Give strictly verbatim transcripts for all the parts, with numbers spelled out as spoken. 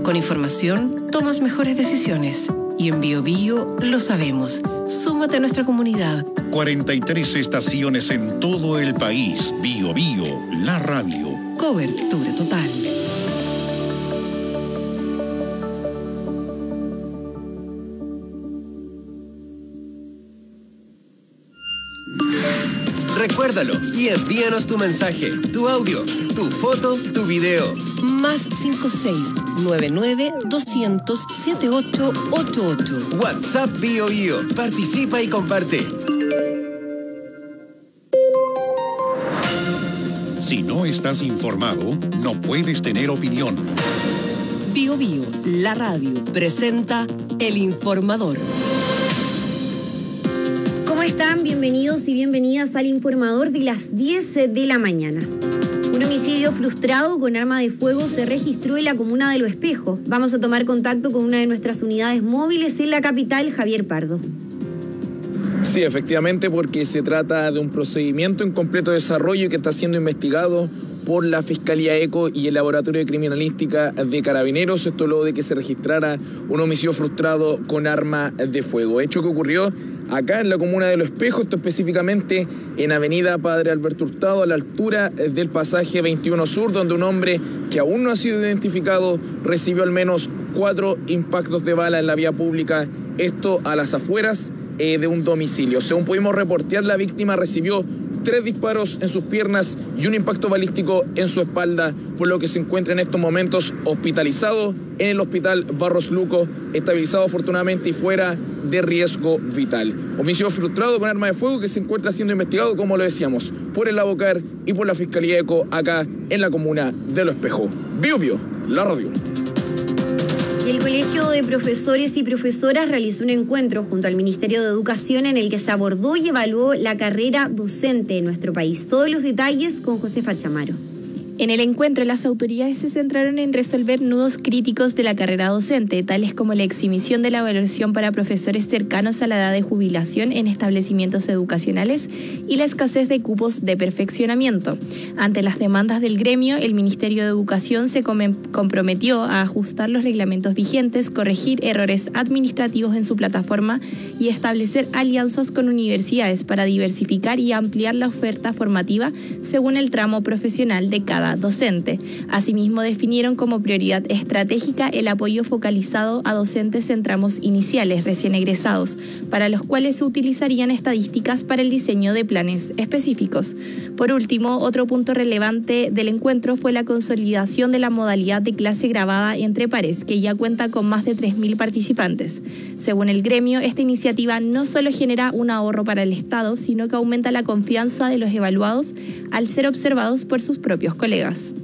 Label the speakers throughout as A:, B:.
A: Con información, tomas mejores decisiones. Y en Bio Bio lo sabemos. Súmate a nuestra comunidad.
B: cuarenta y tres estaciones en todo el país. Bio Bio, la radio.
A: Cobertura total.
C: Recuérdalo y envíanos tu mensaje, tu audio, tu foto, tu video.
A: Más cinco seis nueve nueve dos cero cero siete ocho ocho ocho.
C: WhatsApp Bio Bio. Participa y comparte.
B: Si no estás informado, no puedes tener opinión.
A: Bio Bio, la radio, presenta El Informador.
D: ¿Cómo están? Bienvenidos y bienvenidas al Informador de las diez de la mañana. Un homicidio frustrado con arma de fuego se registró en la comuna de Lo Espejo. Vamos a tomar contacto con una de nuestras unidades móviles en la capital, Javier Pardo.
E: Sí, efectivamente, porque se trata de un procedimiento en completo desarrollo que está siendo investigado por la Fiscalía ECO y el Laboratorio de Criminalística de Carabineros, esto luego de que se registrara un homicidio frustrado con arma de fuego. Hecho que ocurrió acá en la comuna de Lo Espejo, esto específicamente en Avenida Padre Alberto Hurtado, a la altura del pasaje veintiuno Sur, donde un hombre que aún no ha sido identificado recibió al menos cuatro impactos de bala en la vía pública, esto a las afueras eh, de un domicilio. Según pudimos reportear, la víctima recibió tres disparos en sus piernas y un impacto balístico en su espalda, por lo que se encuentra en estos momentos hospitalizado en el hospital Barros Luco, estabilizado afortunadamente y fuera de riesgo vital. Homicidio frustrado con arma de fuego que se encuentra siendo investigado, como lo decíamos, por el ABOCAR y por la Fiscalía ECO acá en la comuna de Lo Espejo. Bio Bio, la radio.
D: El Colegio de Profesores y Profesoras realizó un encuentro junto al Ministerio de Educación en el que se abordó y evaluó la carrera docente en nuestro país. Todos los detalles con Josefa Chamaro.
F: En el encuentro, las autoridades se centraron en resolver nudos críticos de la carrera docente, tales como la exhibición de la evaluación para profesores cercanos a la edad de jubilación en establecimientos educacionales y la escasez de cupos de perfeccionamiento. Ante las demandas del gremio, el Ministerio de Educación se comprometió a ajustar los reglamentos vigentes, corregir errores administrativos en su plataforma y establecer alianzas con universidades para diversificar y ampliar la oferta formativa según el tramo profesional de cada docente. Asimismo, definieron como prioridad estratégica el apoyo focalizado a docentes en tramos iniciales recién egresados, para los cuales se utilizarían estadísticas para el diseño de planes específicos. Por último, otro punto relevante del encuentro fue la consolidación de la modalidad de clase grabada entre pares, que ya cuenta con más de tres mil participantes. Según el gremio, esta iniciativa no solo genera un ahorro para el Estado, sino que aumenta la confianza de los evaluados al ser observados por sus propios colegas.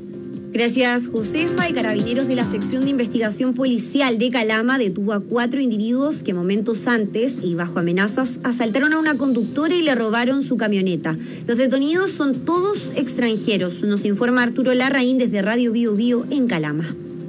D: Gracias, Josefa. Y Carabineros de la Sección de Investigación Policial de Calama detuvo a cuatro individuos que momentos antes y bajo amenazas asaltaron a una conductora y le robaron su camioneta. Los detenidos son todos extranjeros, nos informa Arturo Larraín desde Radio Bio Bio en Calama.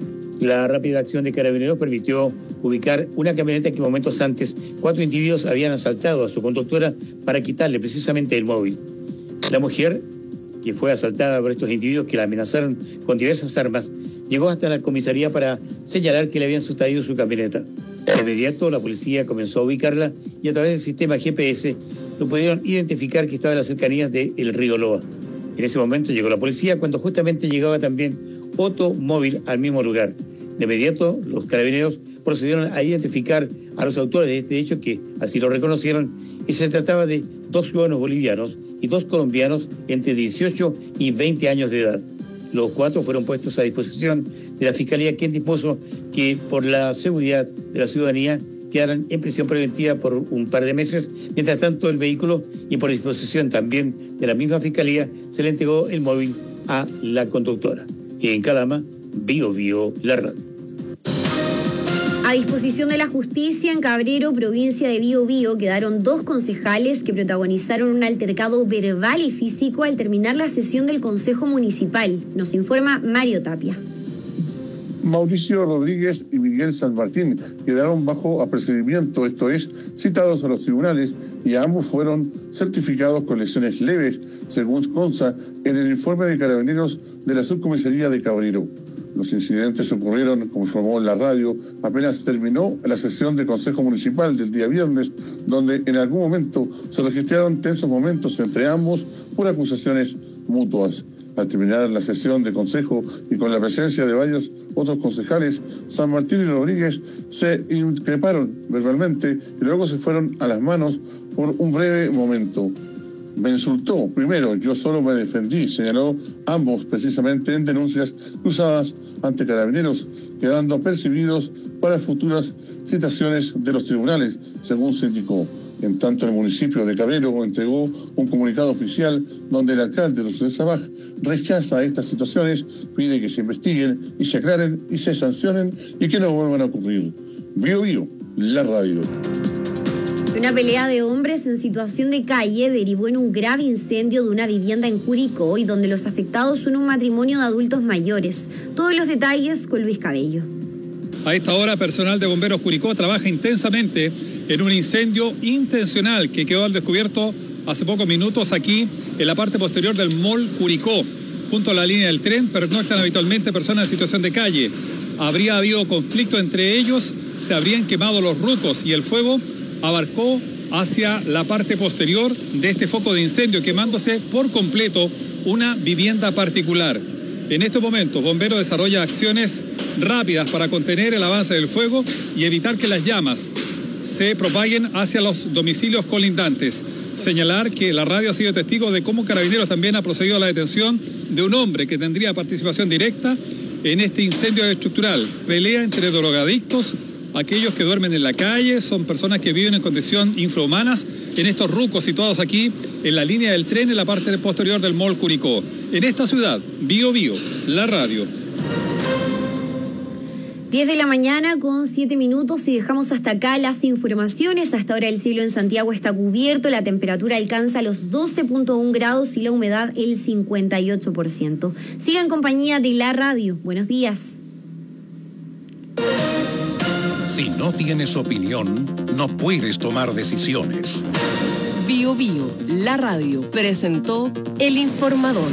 G: La rápida acción de Carabineros permitió ubicar una camioneta que momentos antes cuatro individuos habían asaltado a su conductora para quitarle precisamente el móvil. La mujer, que fue asaltada por estos individuos que la amenazaron con diversas armas, llegó hasta la comisaría para señalar que le habían sustraído su camioneta. De inmediato la policía comenzó a ubicarla y a través del sistema G P S lo pudieron identificar que estaba en las cercanías del río Loa. En ese momento llegó la policía cuando justamente llegaba también otro móvil al mismo lugar. De inmediato los carabineros procedieron a identificar a los autores de este hecho, que así lo reconocieron, y se trataba de dos ciudadanos bolivianos y dos colombianos entre dieciocho y veinte años de edad. Los cuatro fueron puestos a disposición de la Fiscalía, quien dispuso que por la seguridad de la ciudadanía quedaran en prisión preventiva por un par de meses. Mientras tanto, el vehículo, y por disposición también de la misma Fiscalía, se le entregó el móvil a la conductora. En Calama, Bio Bio, la radio.
D: A disposición de la justicia, en Cabrero, provincia de Bio Bio, quedaron dos concejales que protagonizaron un altercado verbal y físico al terminar la sesión del Consejo Municipal. Nos informa Mario Tapia.
H: Mauricio Rodríguez y Miguel San Martín quedaron bajo apercibimiento, esto es, citados a los tribunales, y ambos fueron certificados con lesiones leves, según consta en el informe de Carabineros de la Subcomisaría de Cabrero. Los incidentes ocurrieron, como informó en la radio, apenas terminó la sesión del Consejo Municipal del día viernes, donde en algún momento se registraron tensos momentos entre ambos por acusaciones mutuas. Al terminar la sesión de consejo y con la presencia de varios otros concejales, San Martín y Rodríguez se increparon verbalmente y luego se fueron a las manos por un breve momento. Me insultó, primero, yo solo me defendí, señaló ambos precisamente en denuncias cruzadas ante Carabineros, quedando percibidos para futuras citaciones de los tribunales, según se indicó. En tanto, el municipio de Cabero entregó un comunicado oficial donde el alcalde José Sabaj rechaza estas situaciones, pide que se investiguen y se aclaren y se sancionen y que no vuelvan a ocurrir. Bio Bio, la radio.
D: Una pelea de hombres en situación de calle derivó en un grave incendio de una vivienda en Curicó y donde los afectados son un matrimonio de adultos mayores. Todos los detalles con Luis Cabello.
I: A esta hora, personal de Bomberos Curicó trabaja intensamente en un incendio intencional que quedó al descubierto hace pocos minutos aquí en la parte posterior del Mall Curicó. Junto a la línea del tren pernoctan habitualmente personas en situación de calle. Habría habido conflicto entre ellos, se habrían quemado los rucos y el fuego abarcó hacia la parte posterior de este foco de incendio, quemándose por completo una vivienda particular. En estos momentos, Bomberos desarrolla acciones rápidas para contener el avance del fuego y evitar que las llamas se propaguen hacia los domicilios colindantes. Señalar que la radio ha sido testigo de cómo Carabineros también ha procedido a la detención de un hombre que tendría participación directa en este incendio estructural. Pelea entre drogadictos, aquellos que duermen en la calle, son personas que viven en condiciones infrahumanas en estos rucos situados aquí en la línea del tren en la parte posterior del Mall Curicó. En esta ciudad, Bio Bio, la radio.
D: diez de la mañana con siete minutos y dejamos hasta acá las informaciones. Hasta ahora el cielo en Santiago está cubierto, la temperatura alcanza los doce punto uno grados y la humedad el cincuenta y ocho por ciento. Siga en compañía de la radio. Buenos días.
B: Si no tienes opinión, no puedes tomar decisiones.
A: Bio Bio, la radio, presentó El Informador.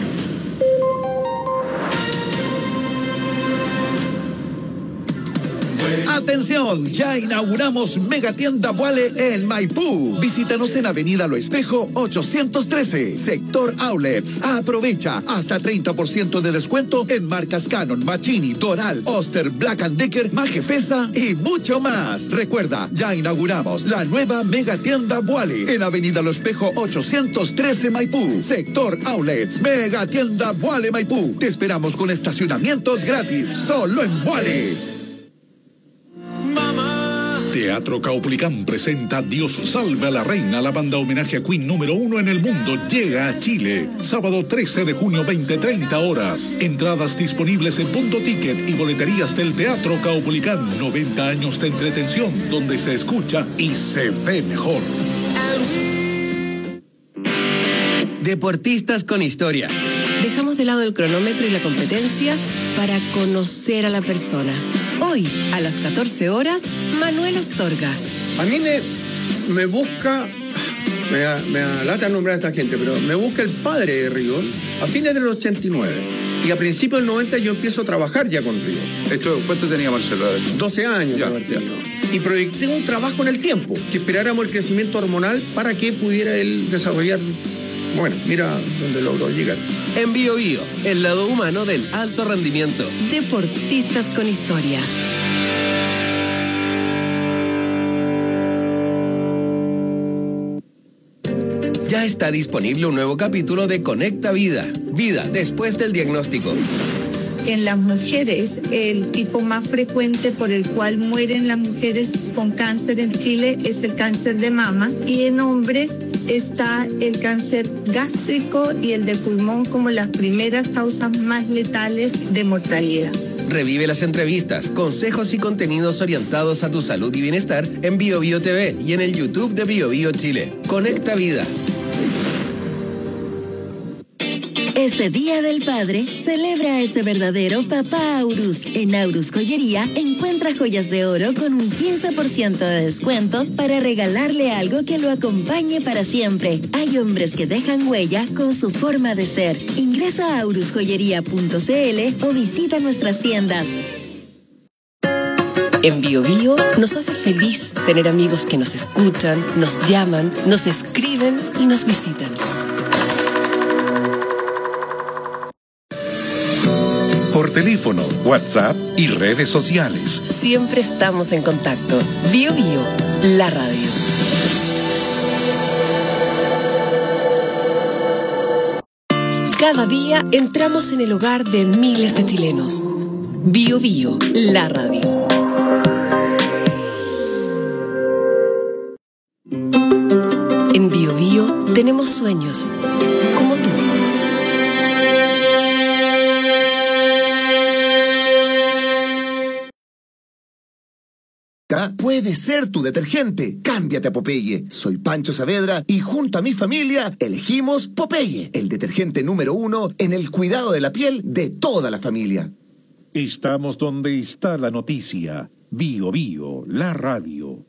J: Atención, ya inauguramos Megatienda Vuale en Maipú. Visítanos en Avenida Lo Espejo ochocientos trece, sector Outlets. Aprovecha hasta treinta por ciento de descuento en marcas Canon, Machini, Doral, Oster, Black and Decker, Majefesa y mucho más. Recuerda, ya inauguramos la nueva Megatienda Vuale en Avenida Lo Espejo ochocientos trece, Maipú, sector Outlets. Megatienda Vuale Maipú. Te esperamos con estacionamientos gratis, solo en Vuale.
B: Teatro Caupolicán presenta Dios salve a la reina. La banda homenaje a Queen número uno en el mundo llega a Chile. Sábado trece de junio, veinte treinta horas. Entradas disponibles en Punto Ticket y boleterías del Teatro Caupolicán. noventa años de entretención donde se escucha y se ve mejor.
C: Deportistas con historia.
A: Dejamos de lado el cronómetro y la competencia para conocer a la persona. Hoy, a las catorce horas, Manuel Astorga.
K: A mí me, me busca, me da, me da lata nombrar a esta gente, pero me busca el padre de Ríos a fines del ochenta y nueve. Y a principios del noventa yo empiezo a trabajar ya con Ríos.
L: Esto, ¿cuánto tenía Marcelo?
K: doce años.
L: Ya,
K: ya. Y proyecté un trabajo en el tiempo, que esperáramos el crecimiento hormonal para que pudiera él desarrollar. Bueno, mira dónde logró llegar.
C: En Bio Bio, el lado humano del alto rendimiento.
A: Deportistas con historia.
C: Ya está disponible un nuevo capítulo de Conecta Vida. Vida después del diagnóstico.
M: En las mujeres, el tipo más frecuente por el cual mueren las mujeres con cáncer en Chile es el cáncer de mama, y en hombres está el cáncer gástrico y el de pulmón como las primeras causas más letales de mortalidad.
C: Revive las entrevistas, consejos y contenidos orientados a tu salud y bienestar en Bio Bio T V y en el YouTube de Bio Bio Chile. Conecta Vida.
L: Este Día del Padre, celebra a ese verdadero papá Aurus. En Aurus Joyería, encuentra joyas de oro con un quince por ciento de descuento para regalarle algo que lo acompañe para siempre. Hay hombres que dejan huella con su forma de ser. Ingresa a aurus joyería punto c l o visita nuestras tiendas.
A: En Bio Bio nos hace feliz tener amigos que nos escuchan, nos llaman, nos escriben y nos visitan.
B: Por teléfono, WhatsApp y redes sociales.
A: Siempre estamos en contacto. Bio Bio, la radio. Cada día entramos en el hogar de miles de chilenos. Bio Bio, la radio. En Bio Bio tenemos sueños, como tú.
J: Puede ser tu detergente. Cámbiate a Popeye. Soy Pancho Saavedra y junto a mi familia elegimos Popeye, el detergente número uno en el cuidado de la piel de toda la familia.
B: Estamos donde está la noticia. Bio Bio, la radio.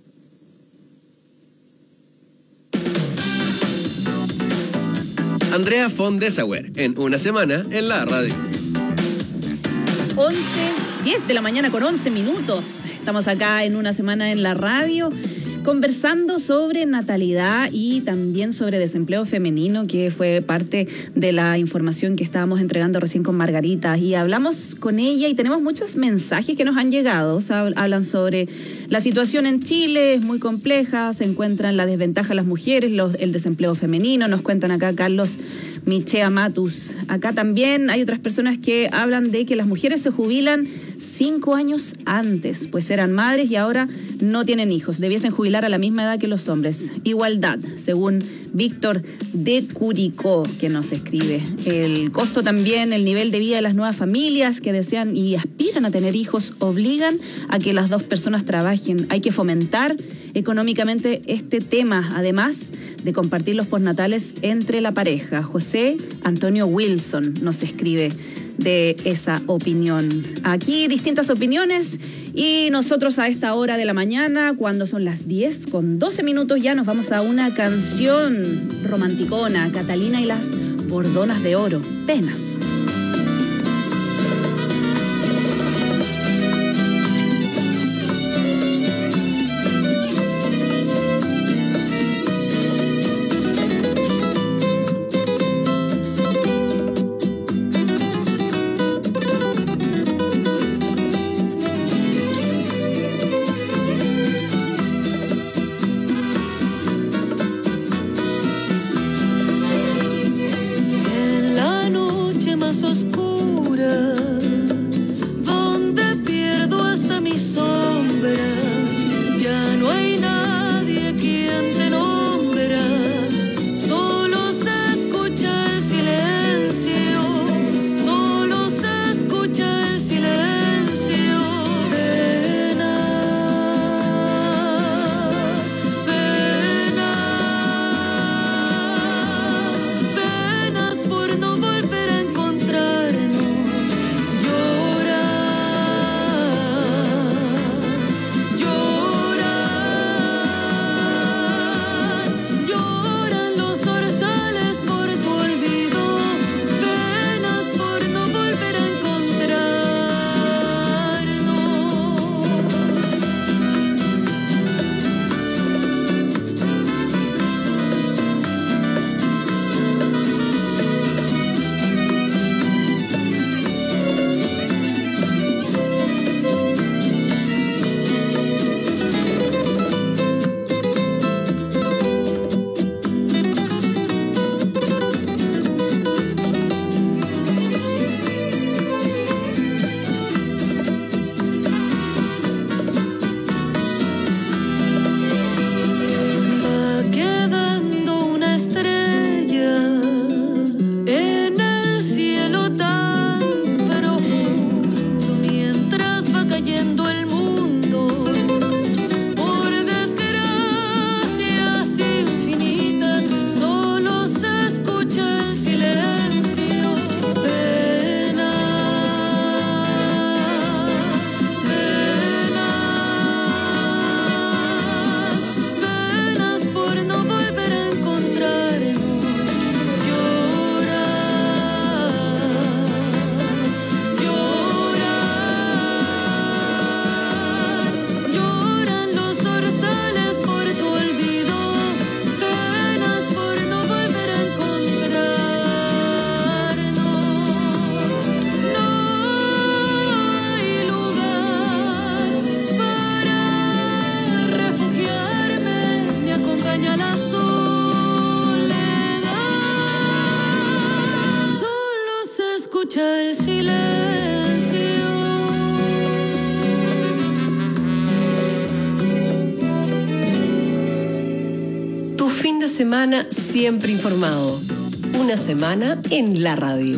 C: Andrea von Dessauer, en Una Semana en la radio.
N: once, diez de la mañana con once minutos. Estamos acá en Una Semana en la radio conversando sobre natalidad y también sobre desempleo femenino, que fue parte de la información que estábamos entregando recién con Margarita. Y hablamos con ella y tenemos muchos mensajes que nos han llegado. O sea, hablan sobre la situación en Chile, es muy compleja, se encuentran la desventaja las mujeres, los, el desempleo femenino. Nos cuentan acá Carlos Michea Matus. Acá también hay otras personas que hablan de que las mujeres se jubilan cinco años antes, pues eran madres y ahora no tienen hijos. Debiesen jubilar a la misma edad que los hombres. Igualdad, según Víctor de Curicó, que nos escribe. El costo también, el nivel de vida de las nuevas familias que desean y aspiran a tener hijos, obligan a que las dos personas trabajen. Hay que fomentar económicamente este tema, además de compartir los postnatales entre la pareja. José Antonio Wilson nos escribe de esa opinión. Aquí distintas opiniones y nosotros a esta hora de la mañana, cuando son las diez con doce minutos, ya nos vamos a una canción romanticona, Catalina y las bordonas de oro, Penas.
O: Más
A: escucha el silencio. Tu fin de semana siempre informado. Una semana en la radio.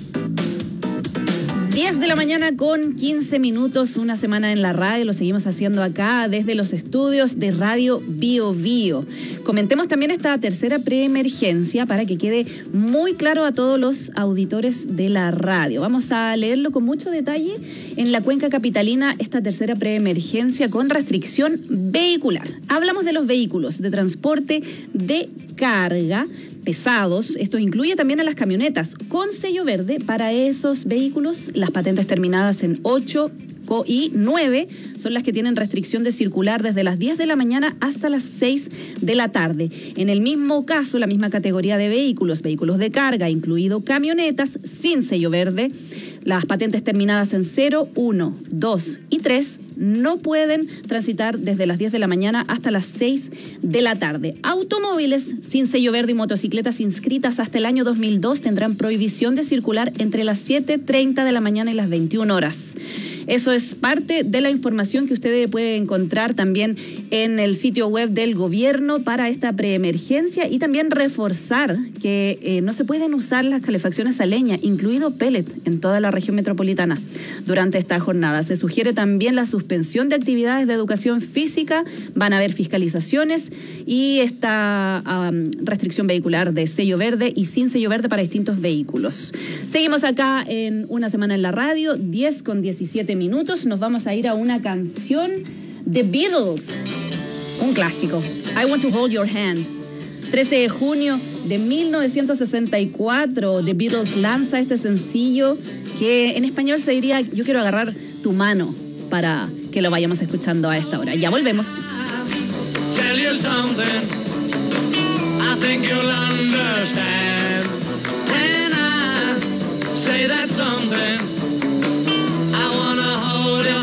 N: diez de la mañana con quince minutos, una semana en la radio, lo seguimos haciendo acá desde los estudios de Radio Bio Bio. Comentemos también esta tercera preemergencia para que quede muy claro a todos los auditores de la radio. Vamos a leerlo con mucho detalle. En la cuenca capitalina, esta tercera preemergencia con restricción vehicular. Hablamos de los vehículos de transporte de carga pesados. Esto incluye también a las camionetas con sello verde. Para esos vehículos, las patentes terminadas en ocho y nueve son las que tienen restricción de circular desde las diez de la mañana hasta las seis de la tarde. En el mismo caso, la misma categoría de vehículos, vehículos de carga, incluido camionetas sin sello verde, las patentes terminadas en cero, uno, dos y tres no pueden transitar desde las diez de la mañana hasta las seis de la tarde. Automóviles sin sello verde y motocicletas inscritas hasta el año dos mil dos tendrán prohibición de circular entre las siete treinta de la mañana y las veintiuna horas. Eso es parte de la información que usted puede encontrar también en el sitio web del gobierno para esta preemergencia, y también reforzar que eh, no se pueden usar las calefacciones a leña, incluido pellet, en toda la región metropolitana durante esta jornada. Se sugiere también la suspensión de actividades de educación física, van a haber fiscalizaciones y esta um, restricción vehicular de sello verde y sin sello verde para distintos vehículos. Seguimos acá en Una Semana en la Radio, diez con diecisiete minutos. Nos vamos a ir a una canción de Beatles, un clásico, I Want to Hold Your Hand. trece de junio de mil novecientos sesenta y cuatro, The Beatles lanza este sencillo que en español se diría Yo quiero agarrar tu mano, para que lo vayamos escuchando a esta hora. Ya volvemos.
O: Tell you something, I think you'll understand when I say that something. I wanna hold your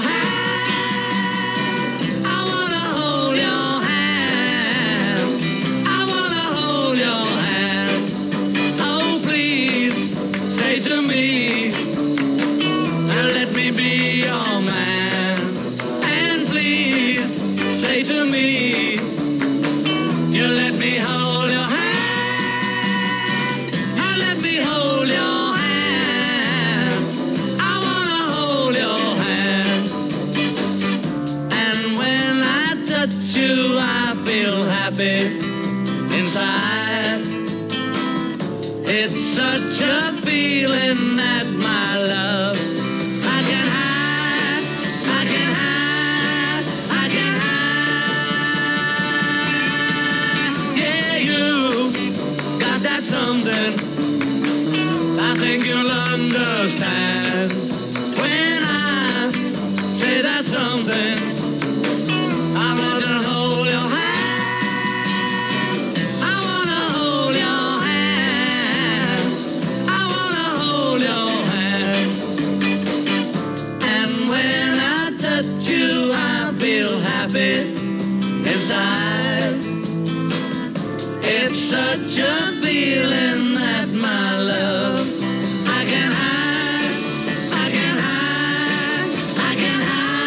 O: hand, I wanna hold your hand, I wanna hold your hand. Oh, please say to me, let me be your man, and please say to me, you let me hold your hand, and let me hold your hand, I wanna hold your hand, and when I touch you I feel happy inside, it's such a feeling that my love I can hide, I can hide, I can hide. Yeah, you got that something, I think you'll understand when I say that something. I wanna hold your hand, I wanna hold your hand, I wanna hold your hand. And when I touch you, I feel happy inside. It's such a feeling that my love I can hide, I can hide, I can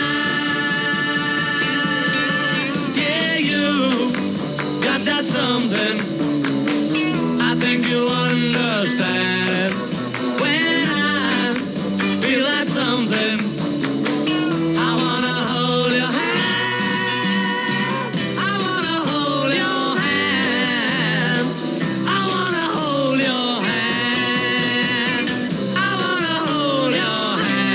O: hide. Yeah, you got that something, I think you understand when I feel that something. I wanna hold your hand, I wanna hold your hand, I wanna hold your hand, I wanna hold your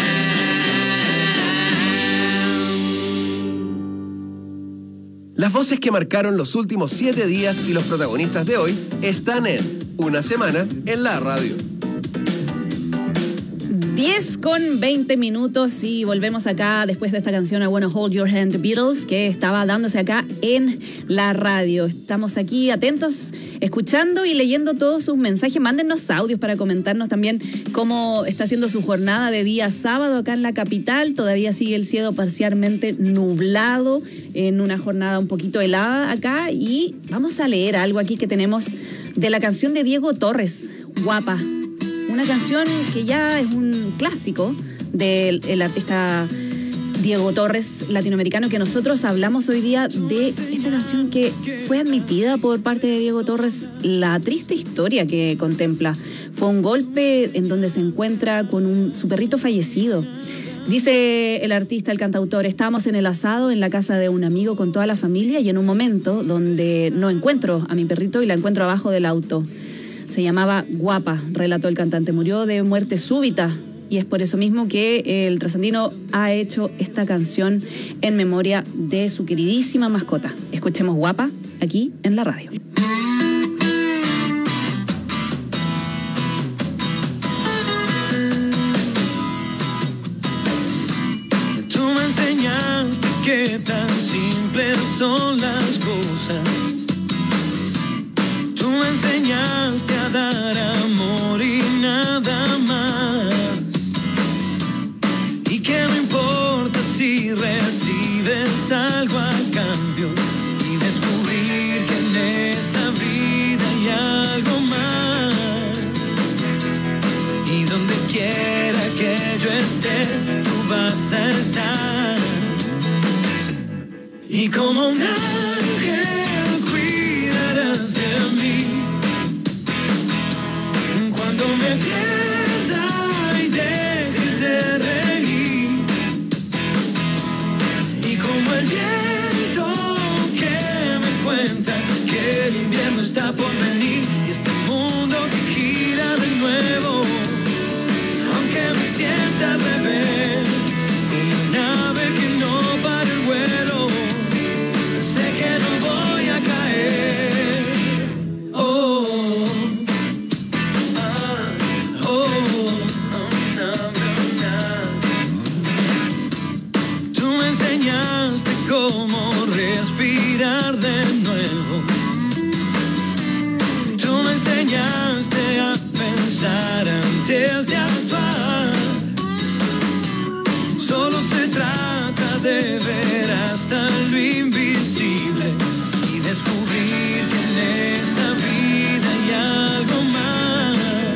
O: hand.
C: Las voces que marcaron los últimos siete días y los protagonistas de hoy están en Una Semana en la Radio.
N: diez con veinte minutos y volvemos acá después de esta canción I Wanna Hold Your Hand, Beatles, que estaba dándose acá en la radio. Estamos aquí atentos, escuchando y leyendo todos sus mensajes. Mándennos audios para comentarnos también cómo está siendo su jornada de día sábado acá en la capital. Todavía sigue el cielo parcialmente nublado, en una jornada un poquito helada acá, y vamos a leer algo aquí que tenemos de la canción de Diego Torres, Guapa. una canción que ya es un clásico del el artista Diego Torres, latinoamericano, que nosotros hablamos hoy día de esta canción que fue admitida por parte de Diego Torres, la triste historia que contempla. Fue un golpe en donde se encuentra con un, su perrito fallecido. Dice el artista, el cantautor: estábamos en el asado en la casa de un amigo con toda la familia y en un momento donde no encuentro a mi perrito y la encuentro abajo del auto. Se llamaba Guapa, relató el cantante. Murió de muerte súbita y es por eso mismo que el trasandino ha hecho esta canción en memoria de su queridísima mascota. Escuchemos Guapa aquí en la radio.
O: Tú me enseñaste que tan simples son las cosas. Tú me enseñaste a dar amor y nada más. Y que no importa si recibes algo a cambio. Y descubrir que en esta vida hay algo más. Y donde quiera que yo esté, tú vas a estar. Y como un ángel cuidarás de mí. Cuando me pierda y deje de reír. Y como el viento que me cuenta que el invierno está por venir. Y este mundo que gira de nuevo, aunque me sienta al revés, como una ave que no para el vuelo, sé que no voy a caer. Oh. Enseñaste cómo respirar de nuevo. Tú me enseñaste a pensar antes de actuar. Solo se trata de ver hasta lo invisible y descubrir que en esta vida hay algo más.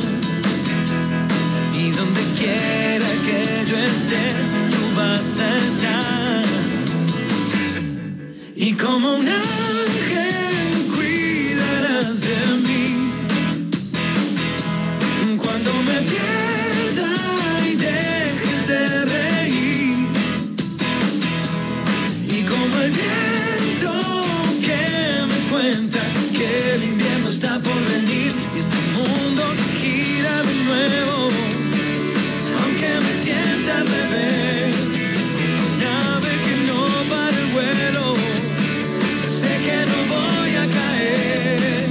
O: Y donde quiera que yo esté, tú vas a estar. Y como un ángel cuidarás de mí. Cuando me pierda y deje de reír. Y como el viento que me cuenta que el invierno está por venir. Y este mundo que gira de nuevo, aunque me sienta al revés, como un ave que no para el vuelo, sé que no voy a caer.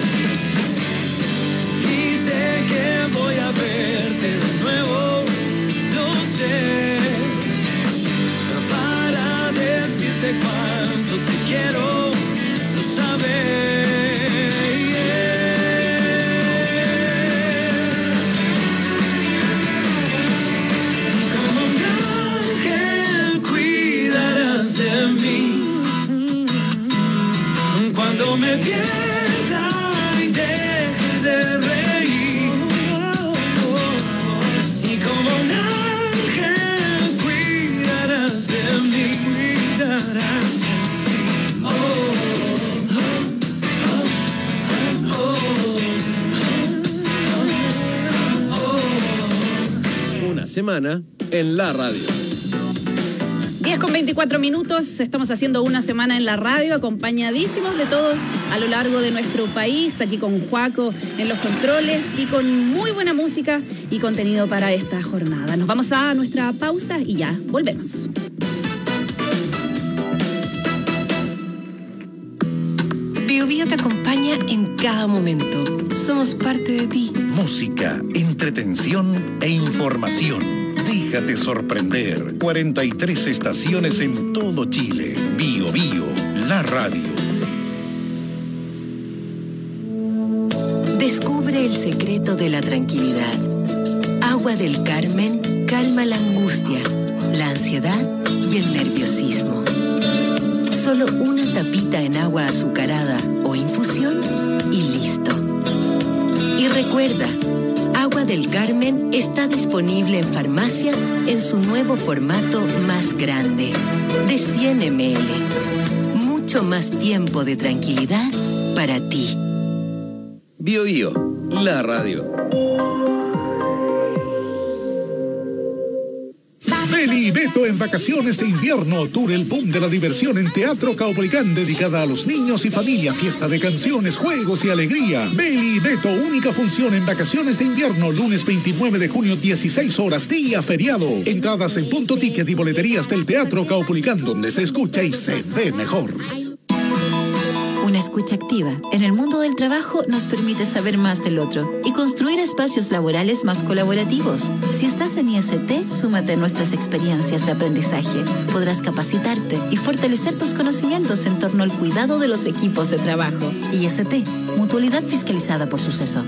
O: Y sé que voy a verte de nuevo, lo sé, para decirte cuánto te quiero, lo sabes. De mí, cuando me pierda y deje de reír. Y como un ángel cuidarás de mí, cuidarás de mí. Oh,
C: oh, oh, oh. Una semana en la radio.
N: diez con veinticuatro minutos, estamos haciendo una semana en la radio, acompañadísimos de todos a lo largo de nuestro país, aquí con Juaco en los controles y con muy buena música y contenido para esta jornada. Nos vamos a nuestra pausa y ya volvemos.
A: Bio Bio te acompaña en cada momento. Somos parte de ti.
B: Música, entretención e información. Déjate sorprender. cuarenta y tres estaciones en todo Chile. Bio Bio, la radio.
A: Descubre el secreto de la tranquilidad. Agua del Carmen calma la angustia, la ansiedad y el nerviosismo. Solo una tapita en agua azucarada o infusión y listo. Y recuerda, agua Agua del Carmen está disponible en farmacias en su nuevo formato más grande, de cien mililitros. Mucho más tiempo de tranquilidad para ti.
C: Bio Bio, la radio.
B: Beli y Beto en vacaciones de invierno. Tour El Boom de la diversión en Teatro Caupolicán, dedicada a los niños y familia. Fiesta de canciones, juegos y alegría. Beli y Beto, única función en vacaciones de invierno. Lunes veintinueve de junio, dieciséis horas, día feriado. Entradas en Punto Ticket y boleterías del Teatro Caupolicán, donde se escucha y se ve mejor.
P: Una escucha activa en el mundo del trabajo nos permite saber más del otro y construir espacios laborales más colaborativos. Si estás en I S T, súmate a nuestras experiencias de aprendizaje. Podrás capacitarte y fortalecer tus conocimientos en torno al cuidado de los equipos de trabajo. I S T, Mutualidad Fiscalizada por Suceso.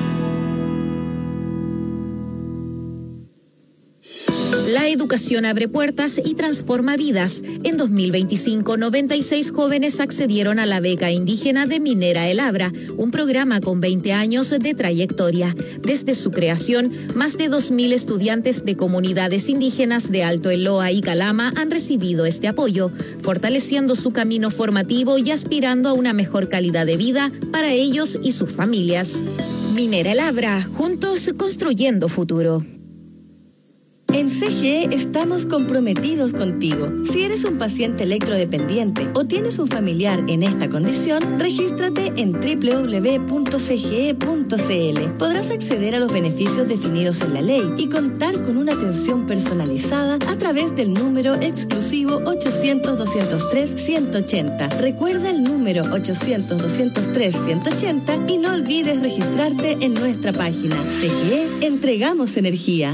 Q: La educación abre puertas y transforma vidas. En dos mil veinticinco, noventa y seis jóvenes accedieron a la beca indígena de Minera El Abra, un programa con veinte años de trayectoria. Desde su creación, más de dos mil estudiantes de comunidades indígenas de Alto Eloa y Calama han recibido este apoyo, fortaleciendo su camino formativo y aspirando a una mejor calidad de vida para ellos y sus familias. Minera El Abra, juntos construyendo futuro.
L: En C G E estamos comprometidos contigo. Si eres un paciente electrodependiente o tienes un familiar en esta condición, regístrate en doble u doble u doble u punto c g e punto c l. Podrás acceder a los beneficios definidos en la ley y contar con una atención personalizada a través del número exclusivo ochocientos, doscientos tres, ciento ochenta. Recuerda el número ochocientos, doscientos tres, ciento ochenta y no olvides registrarte en nuestra página. C G E, entregamos energía.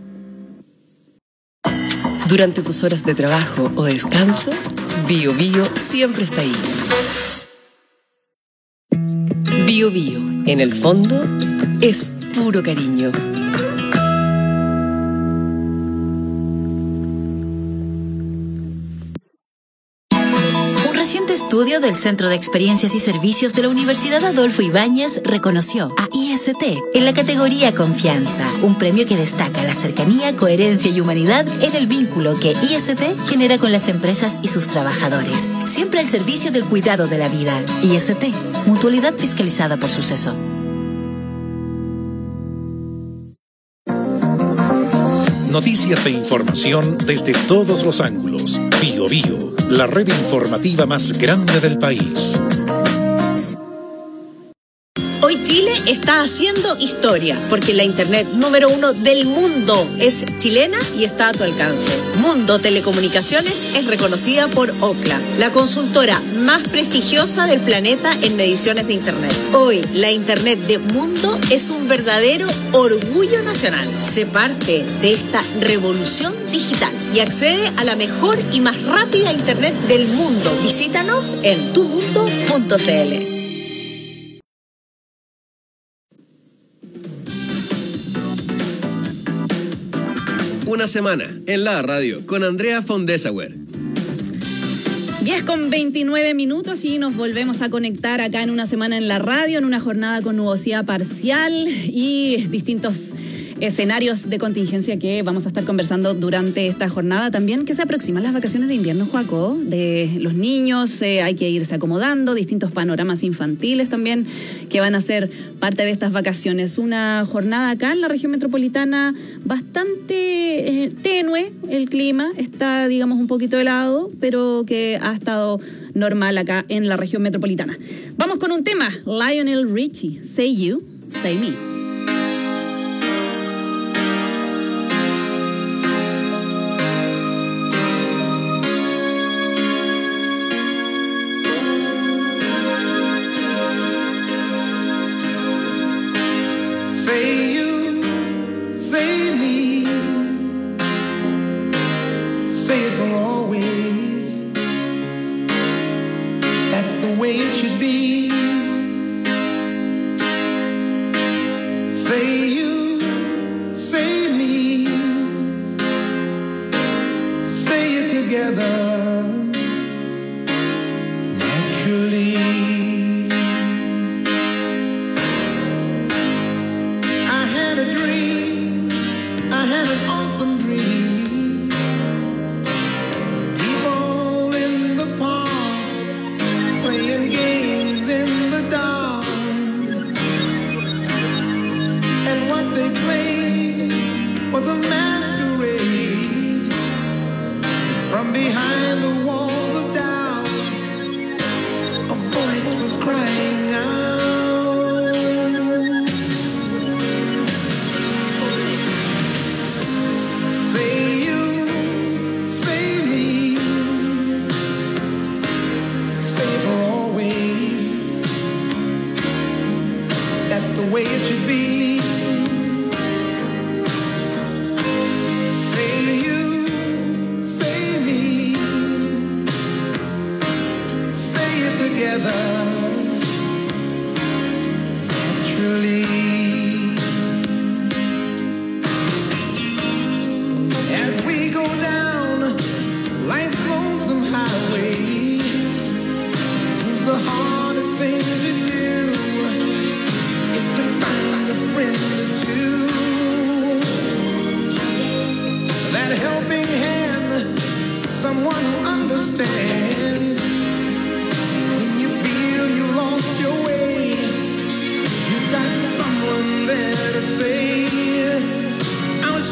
A: Durante tus horas de trabajo o descanso, Bio Bio siempre está ahí. Bio Bio, en el fondo, es puro cariño.
P: Un reciente estudio del Centro de Experiencias y Servicios de la Universidad Adolfo Ibáñez reconoció a I S T en la categoría Confianza, un premio que destaca la cercanía, coherencia y humanidad en el vínculo que I S T genera con las empresas y sus trabajadores. Siempre al servicio del cuidado de la vida. I S T, Mutualidad Fiscalizada por Suceso.
B: Noticias e información desde todos los ángulos. Bio Bio, la red informativa más grande del país.
R: Hoy Chile está haciendo historia porque la internet número uno del mundo es chilena y está a tu alcance. Mundo Telecomunicaciones es reconocida por Ookla, la consultora más prestigiosa del planeta en mediciones de internet. Hoy la internet de Mundo es un verdadero orgullo nacional. Sé parte de esta revolución digital y accede a la mejor y más rápida internet del mundo. Visítanos en tu mundo punto c l.
C: Una semana en la radio con Andrea von Dessauer.
N: diez con veintinueve minutos y nos volvemos a conectar acá en Una Semana en la radio, en una jornada con nubosidad parcial y distintos escenarios de contingencia que vamos a estar conversando durante esta jornada también, que se aproximan las vacaciones de invierno, Joaco, de los niños, eh, hay que irse acomodando, distintos panoramas infantiles también que van a ser parte de estas vacaciones. Una jornada acá en la región metropolitana bastante eh, tenue, el clima está, digamos, un poquito helado, pero que ha estado normal acá en la región metropolitana. Vamos con un tema, Lionel Richie, Say You, Say Me.
O: Say you, say me, say it for always. That's the way it should be.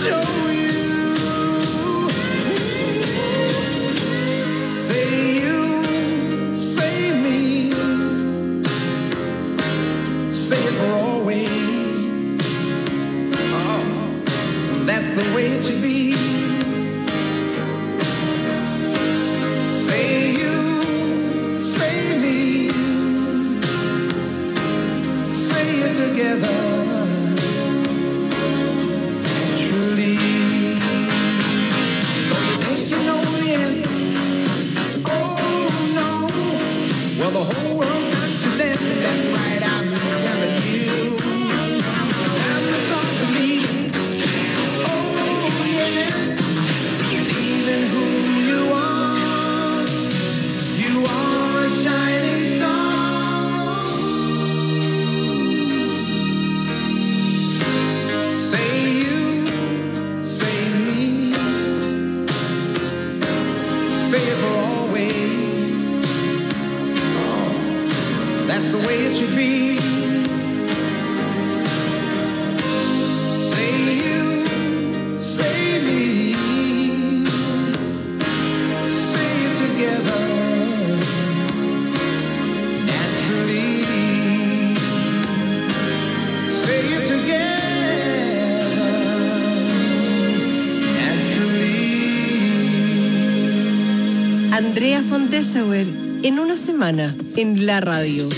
A: Andrea von Dessauer, en una semana, en la radio.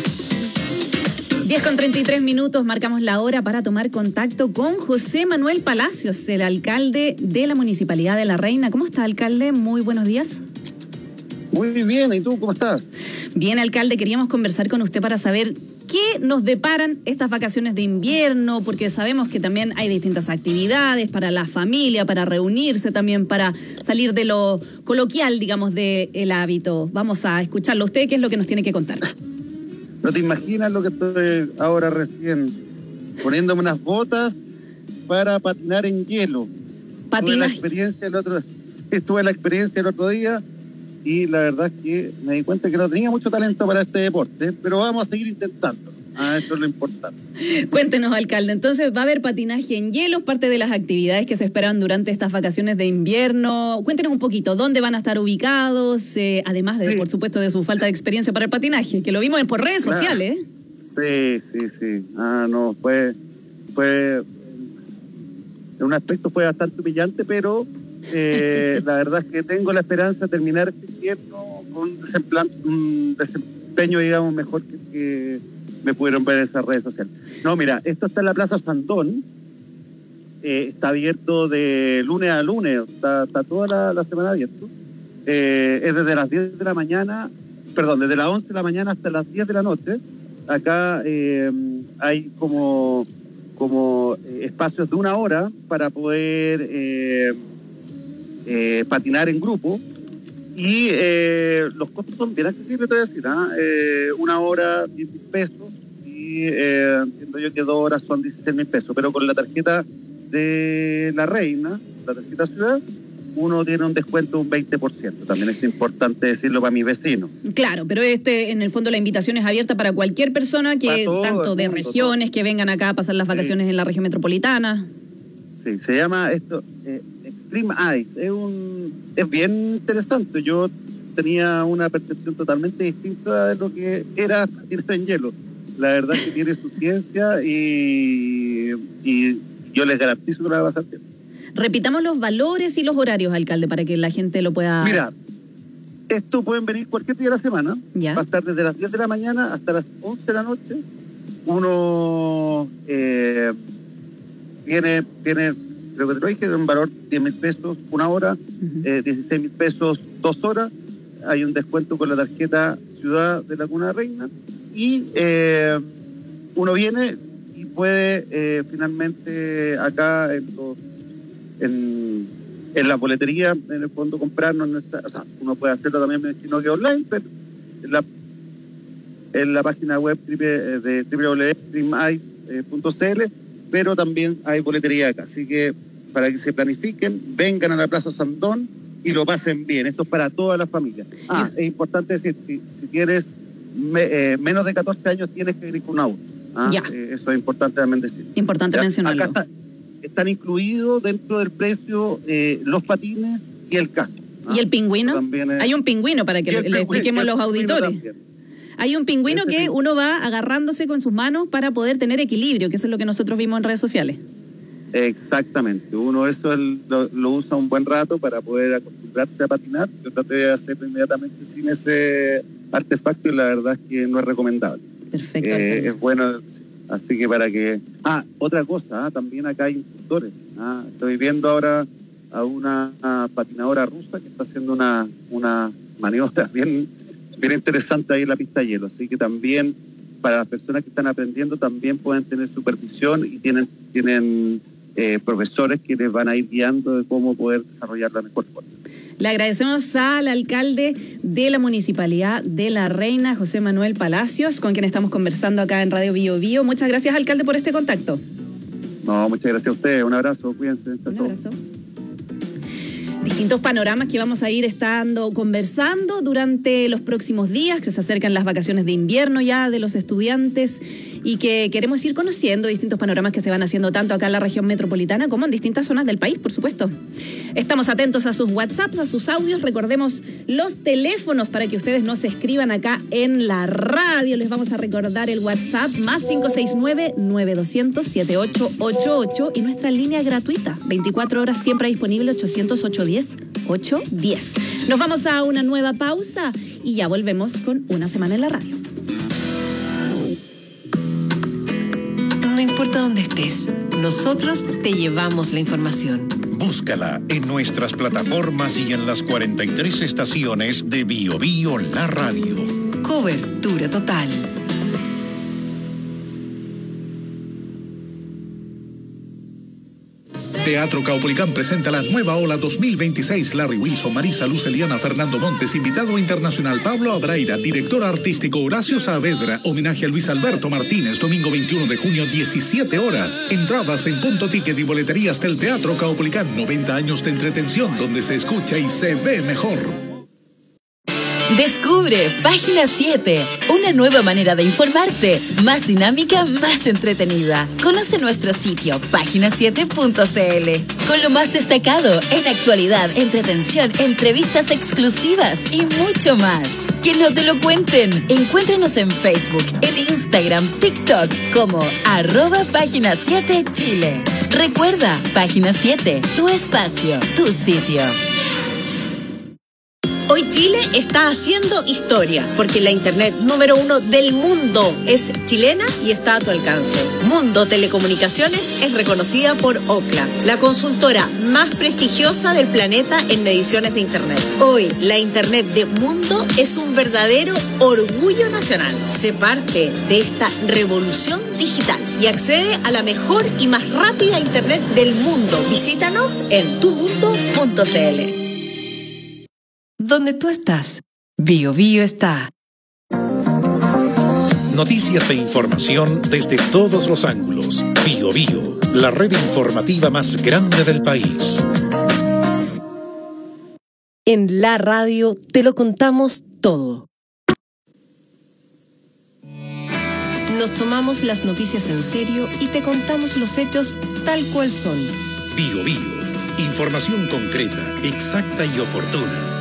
N: diez con treinta y tres minutos, marcamos la hora para tomar contacto con José Manuel Palacios, el alcalde de la Municipalidad de La Reina. ¿Cómo está, alcalde? Muy buenos días.
S: Muy bien, ¿y tú cómo estás?
N: Bien, alcalde, queríamos conversar con usted para saber qué nos deparan estas vacaciones de invierno, porque sabemos que también hay distintas actividades para la familia, para reunirse también, para salir de lo coloquial, digamos, del hábito. Vamos a escucharlo. ¿Usted qué es lo que nos tiene que contar?
S: No te imaginas lo que estoy ahora recién, poniéndome unas botas para patinar en hielo.
N: Patinar.
S: Tuve la experiencia el otro, tuve la experiencia el otro día y la verdad es que me di cuenta que no tenía mucho talento para este deporte, pero vamos a seguir intentando. Ah, eso es lo importante.
N: Cuéntenos, alcalde, entonces va a haber patinaje en hielo, parte de las actividades que se esperan durante estas vacaciones de invierno. Cuéntenos un poquito, ¿dónde van a estar ubicados? Eh, además de, sí. por supuesto, de su falta de experiencia para el patinaje, que lo vimos por redes claro. sociales.
S: Sí, sí, sí. Ah, no, fue, fue, en un aspecto fue bastante humillante, pero eh, la verdad es que tengo la esperanza de terminar este invierno con un desempeño, digamos, mejor que... que me pudieron ver en esas redes sociales. No, mira, esto está en la Plaza Sandón, eh, está abierto de lunes a lunes, está, está toda la, la semana abierto, eh, es desde las diez de la mañana, perdón, desde las once de la mañana hasta las diez de la noche. Acá eh, hay como, como eh, espacios de una hora para poder eh, eh, patinar en grupo. Y eh, los costos son bien accesibles, te voy a decir, ¿eh? Eh, una hora, diez mil pesos, y eh, entiendo yo que dos horas son dieciséis mil pesos, pero con la tarjeta de La Reina, la tarjeta ciudad, uno tiene un descuento de un veinte por ciento. También es importante decirlo para mis vecinos.
N: Claro, pero este en el fondo la invitación es abierta para cualquier persona, que todo, tanto de mundo, regiones, todo. Que vengan acá a pasar las vacaciones sí. en la región metropolitana.
S: Sí, se llama esto... Eh, Extreme Ice, es un es bien interesante. Yo tenía una percepción totalmente distinta de lo que era patinar en hielo. La verdad es que tiene su ciencia y, y yo les garantizo que la va a pasar bien.
N: Repitamos los valores y los horarios, alcalde, para que la gente lo pueda...
S: Mira, esto pueden venir cualquier día de la semana. ¿Ya? Va a estar desde las diez de la mañana hasta las once de la noche. Uno eh, tiene... tiene creo que te lo dije, un valor diez mil pesos una hora, uh-huh. eh, dieciséis mil pesos dos horas. Hay un descuento con la tarjeta Ciudad de Laguna Reina y eh, uno viene y puede eh, finalmente acá en, los, en, en la boletería, en el fondo, comprarnos nuestra, o sea, uno puede hacerlo también sino que online, pero en la, en la página web de doble u doble u doble u punto extreme ice punto c l, pero también hay boletería acá, así que para que se planifiquen, vengan a la Plaza Sandón y lo pasen bien. Esto es para toda la familia. Ah, es importante decir, si, si tienes me, eh, menos de catorce años, tienes que ir con un auto. ¿Ah? Ya. Eh, eso es importante también decir.
N: Importante
S: ya,
N: mencionarlo.
S: Acá está, están incluidos dentro del precio eh, los patines y el casco. ¿Ah?
N: ¿Y el pingüino?
S: Es...
N: Hay un pingüino para que le, le expliquemos a los auditores. Hay un pingüino Ese que pingüino. uno va agarrándose con sus manos para poder tener equilibrio, que eso es lo que nosotros vimos en redes sociales.
S: Exactamente. Uno eso el, lo, lo usa un buen rato para poder acostumbrarse a patinar. Yo traté de hacerlo inmediatamente sin ese artefacto y la verdad es que no es recomendable.
N: Perfecto.
S: Eh, es bueno, así que para que... Ah, otra cosa, ¿ah? También acá hay instructores. ¿ah? Estoy viendo ahora a una, una patinadora rusa que está haciendo una, una maniobra bien, bien interesante ahí en la pista de hielo. Así que también para las personas que están aprendiendo también pueden tener supervisión y tienen, tienen eh, profesores que les van a ir guiando de cómo poder desarrollar la mejor forma.
N: Le agradecemos al alcalde de la Municipalidad de La Reina, José Manuel Palacios, con quien estamos conversando acá en Radio Bio Bio. Muchas gracias, alcalde, por este contacto.
S: No, muchas gracias a ustedes. Un abrazo, cuídense.
N: Un abrazo. Distintos panoramas que vamos a ir estando conversando durante los próximos días, que se acercan las vacaciones de invierno ya de los estudiantes y que queremos ir conociendo distintos panoramas que se van haciendo tanto acá en la región metropolitana como en distintas zonas del país, por supuesto. Estamos atentos a sus WhatsApps, a sus audios. Recordemos los teléfonos para que ustedes nos escriban acá en la radio. Les vamos a recordar el WhatsApp más cinco seis nueve, nueve dos cero cero, siete ocho ocho ocho y nuestra línea gratuita, veinticuatro horas siempre disponible, ochocientos, ochocientos diez, ochocientos diez. Nos vamos a una nueva pausa y ya volvemos con Una Semana en la Radio.
A: No importa dónde estés, nosotros te llevamos la información.
B: Búscala en nuestras plataformas y en las cuarenta y tres estaciones de Bio Bio La Radio.
A: Cobertura total.
B: Teatro Caupolicán presenta la nueva ola dos mil veintiséis. Larry Wilson, Marisa Luz, Eliana, Fernando Montes, invitado internacional Pablo Abraira, director artístico Horacio Saavedra, homenaje a Luis Alberto Martínez, domingo veintiuno de junio, diecisiete horas. Entradas en Punto Ticket y boleterías del Teatro Caupolicán. noventa años de entretención donde se escucha y se ve mejor.
P: Descubre Página siete, una nueva manera de informarte, más dinámica, más entretenida. Conoce nuestro sitio página siete punto c l con lo más destacado en actualidad, entretención, entrevistas exclusivas y mucho más. Que no te lo cuenten. Encuéntranos en Facebook, en Instagram, TikTok como arroba Página siete Chile. Recuerda, Página siete, tu espacio, tu sitio.
R: Hoy Chile está haciendo historia, porque la internet número uno del mundo es chilena y está a tu alcance. Mundo Telecomunicaciones es reconocida por Ookla, la consultora más prestigiosa del planeta en mediciones de internet. Hoy, la internet de Mundo es un verdadero orgullo nacional. Sé parte de esta revolución digital y accede a la mejor y más rápida internet del mundo. Visítanos en tu mundo punto c l.
A: Donde tú estás, Bio Bio está.
B: Noticias e información desde todos los ángulos. Bio Bio, la red informativa más grande del país.
A: En la radio te lo contamos todo. Nos tomamos las noticias en serio y te contamos los hechos tal cual son.
B: Bio Bio, información concreta, exacta y oportuna.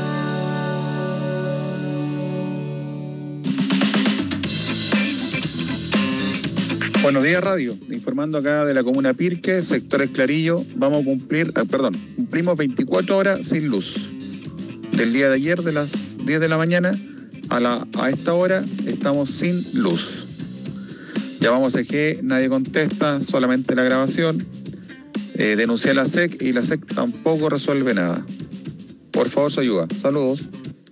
E: Buenos días, radio. Informando acá de la comuna Pirque, sector Esclarillo. Vamos a cumplir, eh, perdón, cumplimos veinticuatro horas sin luz. Del día de ayer, de las diez de la mañana, a, la, a esta hora estamos sin luz. Llamamos a E G, nadie contesta, solamente la grabación. Eh, denuncié a la S E C y la S E C tampoco resuelve nada. Por favor, su ayuda. Saludos.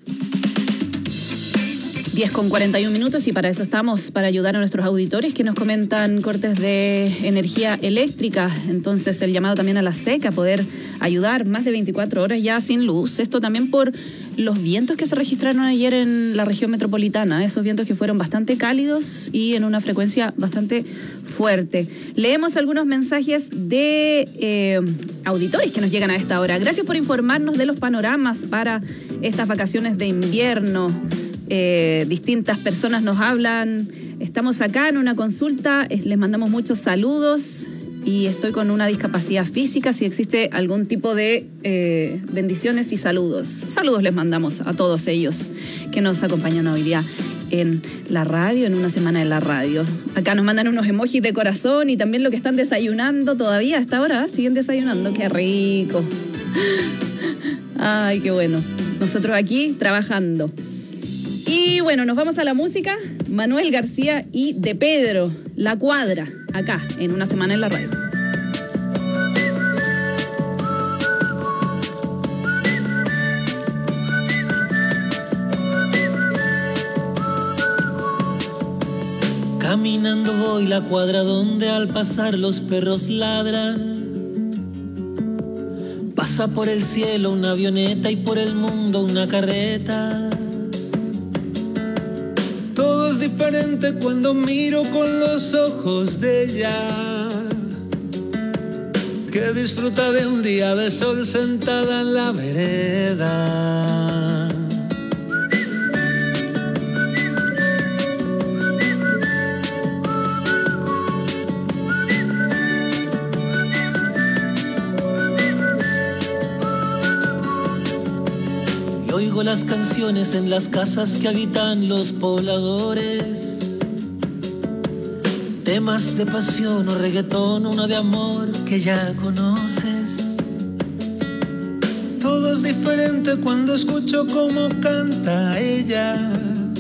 N: diez con cuarenta y un minutos y para eso estamos, para ayudar a nuestros auditores que nos comentan cortes de energía eléctrica. Entonces el llamado también a la S E C a poder ayudar, más de veinticuatro horas ya sin luz. Esto también por los vientos que se registraron ayer en la región metropolitana, esos vientos que fueron bastante cálidos y en una frecuencia bastante fuerte. Leemos algunos mensajes de eh, auditores que nos llegan a esta hora. Gracias por informarnos de los panoramas para estas vacaciones de invierno. Eh, distintas personas nos hablan. Estamos acá en una consulta, es, les mandamos muchos saludos. y estoy con una discapacidad física. Si existe algún tipo de eh, bendiciones y saludos. Saludos les mandamos a todos ellos que nos acompañan hoy día en la radio, en una semana en la radio. Acá nos mandan unos emojis de corazón y también lo que están desayunando todavía hasta ahora. Siguen desayunando, qué rico. Ay, qué bueno. Nosotros aquí trabajando. Y bueno, nos vamos a la música. Manuel García y De Pedro, La Cuadra, acá, en una semana en la radio.
O: Caminando voy la cuadra donde al pasar los perros ladran. Pasa por el cielo una avioneta y por el mundo una carreta. Todo es diferente cuando miro con los ojos de ella, que disfruta de un día de sol sentada en la vereda. Oigo las canciones en las casas que habitan los pobladores, temas de pasión o reggaetón, uno de amor que ya conoces. Todo es diferente cuando escucho cómo canta ella,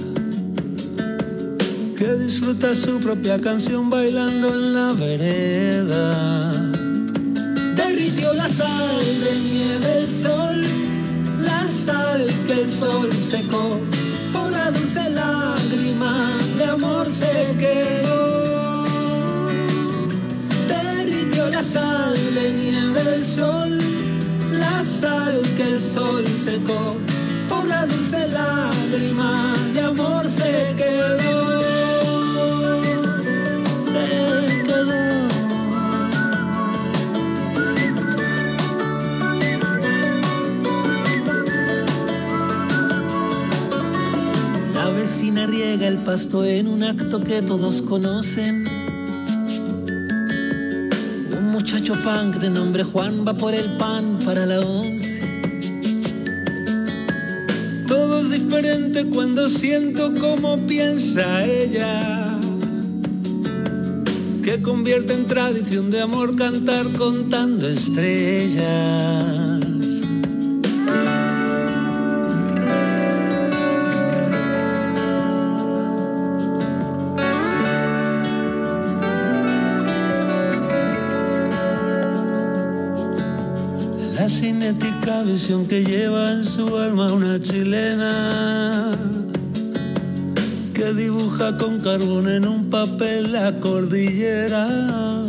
O: que disfruta su propia canción bailando en la vereda. Derritió la sal de nieve el sol, la sal que el sol secó, por la dulce lágrima de amor se quedó. Derritió la sal de nieve el sol, la sal que el sol secó, por la dulce lágrima de amor se quedó. Se quedó. La vecina riega el pasto en un acto que todos conocen. Un muchacho punk de nombre Juan va por el pan para la once. Todo es diferente cuando siento cómo piensa ella, que convierte en tradición de amor cantar contando estrellas. La cinética visión que lleva en su alma una chilena, que dibuja con carbón en un papel la cordillera.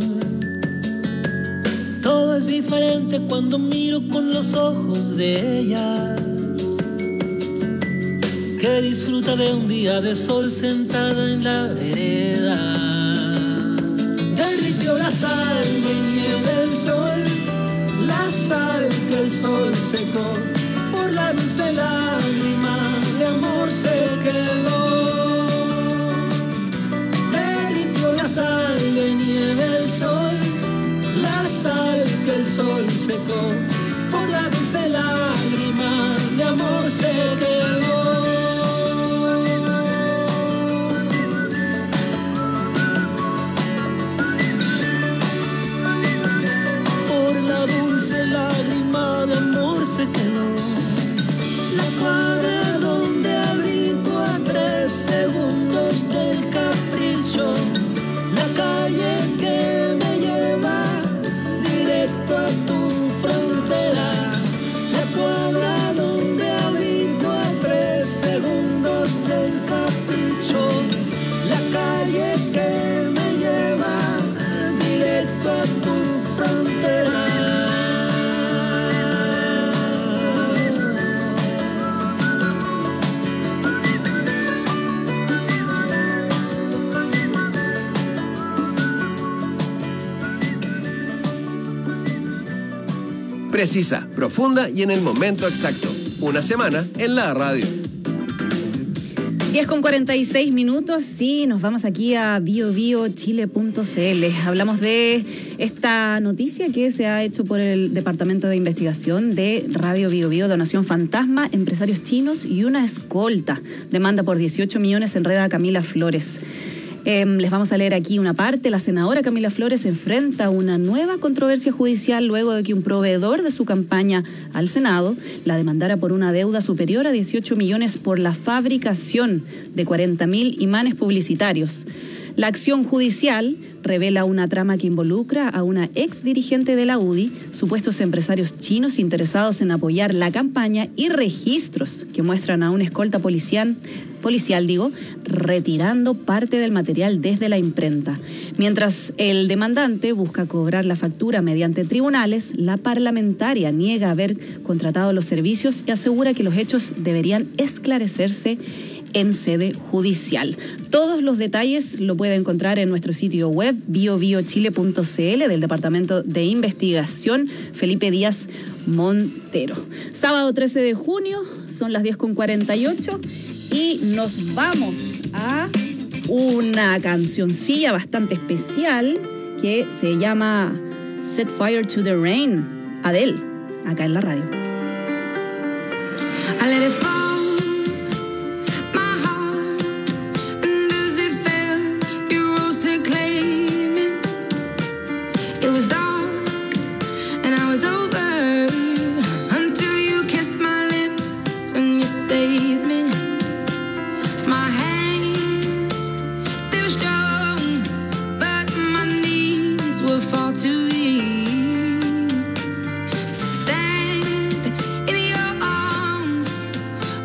O: Todo es diferente cuando miro con los ojos de ella, que disfruta de un día de sol sentada en la vereda. Derritió la sal de nieve el sol, la sal que el sol secó, por la dulce lágrima de amor se quedó. Derritió la sal de nieve el sol, la sal que el sol secó, por la dulce lágrima de amor se quedó. Dulce lágrima de amor se quedó. La cuadra donde habito a tres segundos del capricho, la calle que me lleva directo a tu frontera. La cuadra donde habito a tres segundos del capricho, la calle que me lleva directo a tu frontera.
C: Precisa, profunda y en el momento exacto. Una semana en la radio.
N: diez con cuarenta y seis minutos, sí, nos vamos aquí a bio bio chile punto c l. Hablamos de esta noticia que se ha hecho por el Departamento de Investigación de Radio Bio Bio, donación fantasma, empresarios chinos y una escolta. Demanda por dieciocho millones enreda a Camila Flores. Eh, les vamos a leer aquí una parte. La senadora Camila Flores enfrenta a una nueva controversia judicial luego de que un proveedor de su campaña al Senado la demandara por una deuda superior a dieciocho millones por la fabricación de cuarenta mil imanes publicitarios. La acción judicial revela una trama que involucra a una ex dirigente de la U D I, supuestos empresarios chinos interesados en apoyar la campaña y registros que muestran a una escolta policial, policial digo, retirando parte del material desde la imprenta. Mientras el demandante busca cobrar la factura mediante tribunales, la parlamentaria niega haber contratado los servicios y asegura que los hechos deberían esclarecerse en sede judicial. Todos los detalles lo puede encontrar en nuestro sitio web bio bio chile punto c l del Departamento de Investigación Felipe Díaz Montero. Sábado trece de junio, son las diez con cuarenta y ocho y nos vamos a una cancioncilla bastante especial que se llama Set Fire to the Rain, Adele, acá en la radio.
T: I let it fall. It was dark and I was over until you kissed my lips and you saved me. My hands, they were strong, but my knees were far too weak to stand in your arms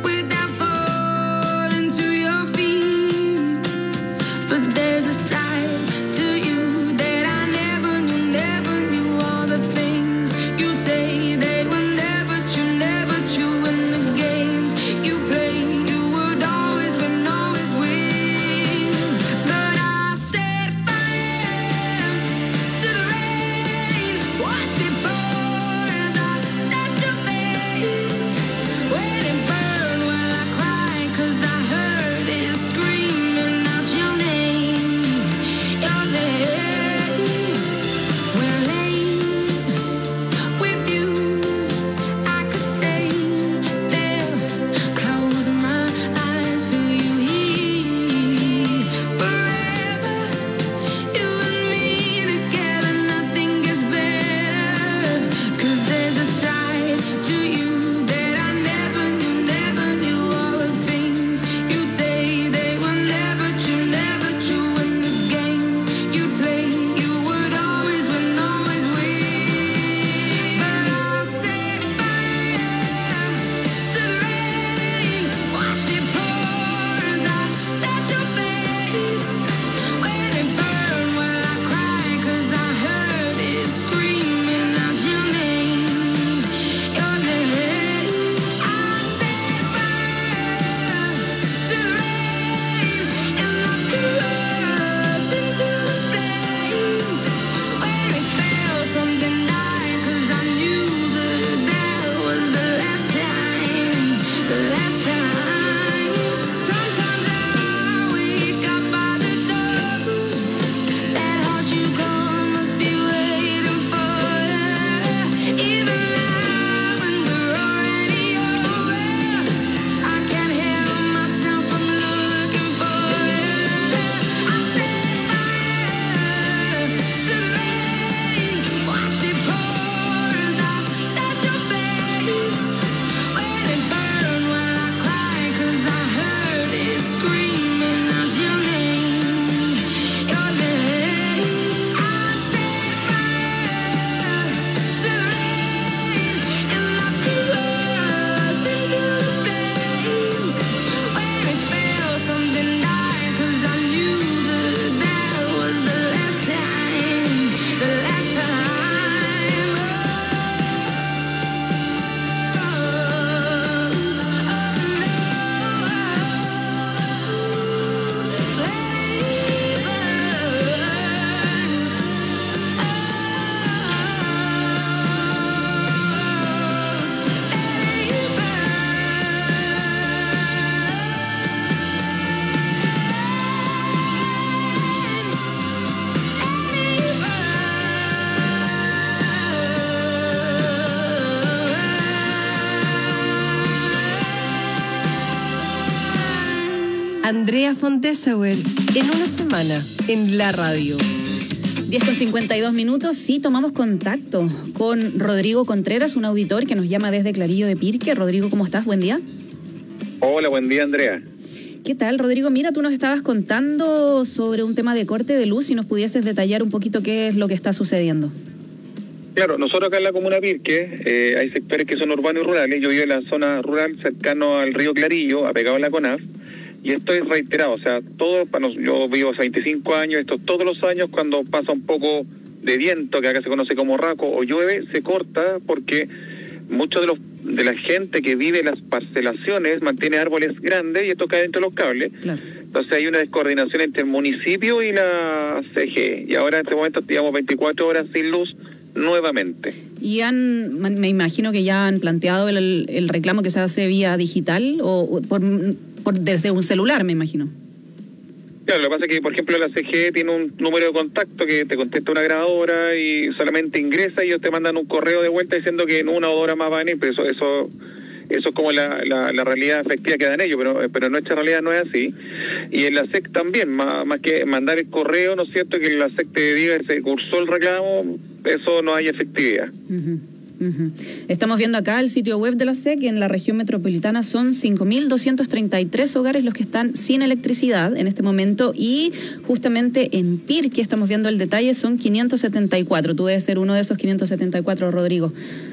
U: Andrea Fontesauer, en una semana, en la radio.
N: diez con cincuenta y dos minutos, y tomamos contacto con Rodrigo Contreras, un auditor que nos llama desde Clarillo de Pirque. Rodrigo, ¿cómo estás? Buen día.
V: Hola, buen día, Andrea.
N: ¿Qué tal, Rodrigo? Mira, tú nos estabas contando sobre un tema de corte de luz, si nos pudieses detallar un poquito qué es lo que está sucediendo.
V: Claro, nosotros acá en la comuna Pirque eh, hay sectores que son urbanos y rurales. Yo vivo en la zona rural cercano al río Clarillo, apegado a la CONAF, y esto es reiterado. O sea, todo, para nos, yo vivo hace veinticinco años, esto todos los años cuando pasa un poco de viento, que acá se conoce como raco, o llueve, se corta porque muchos de los de la gente que vive en las parcelaciones mantiene árboles grandes y esto cae dentro de los cables. Claro. Entonces hay una descoordinación entre el municipio y la C G E, y ahora en este momento llevamos veinticuatro horas sin luz nuevamente.
N: Y han, me imagino que ya han planteado el, el reclamo que se hace vía digital o por, por desde un celular, me imagino.
V: Claro, lo que pasa es que, por ejemplo, la C G E tiene un número de contacto que te contesta una grabadora y solamente ingresa y ellos te mandan un correo de vuelta diciendo que en una o dos horas más va a venir, pero eso eso eso es como la, la, la realidad efectiva que dan ellos, pero pero nuestra realidad no es así. Y en la S E C también, más, más que mandar el correo, ¿no es cierto?, que la S E C te diga que se cursó el reclamo, eso no hay efectividad.
N: Uh-huh. Uh-huh. Estamos viendo acá el sitio web de la S E C, en la región metropolitana son cinco mil doscientos treinta y tres hogares los que están sin electricidad en este momento, y justamente en Pirque, estamos viendo el detalle, son quinientos setenta y cuatro. Tú debes ser uno de esos quinientos setenta y cuatro, Rodrigo.